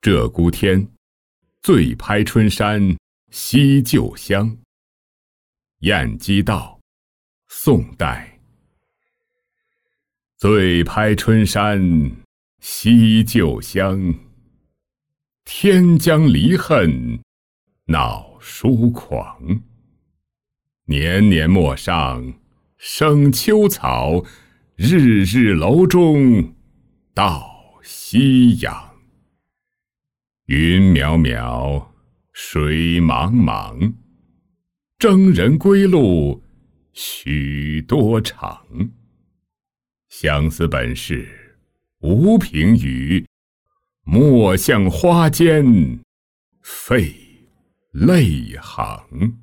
鹧鸪天，醉拍春山惜旧乡。晏几道，宋代。醉拍春山惜旧乡，天将离恨恼疏狂。年年陌上生秋草，日日楼中到夕阳。云渺渺，水茫茫，征人归路许多长。相思本是无凭语，莫向花间费泪行。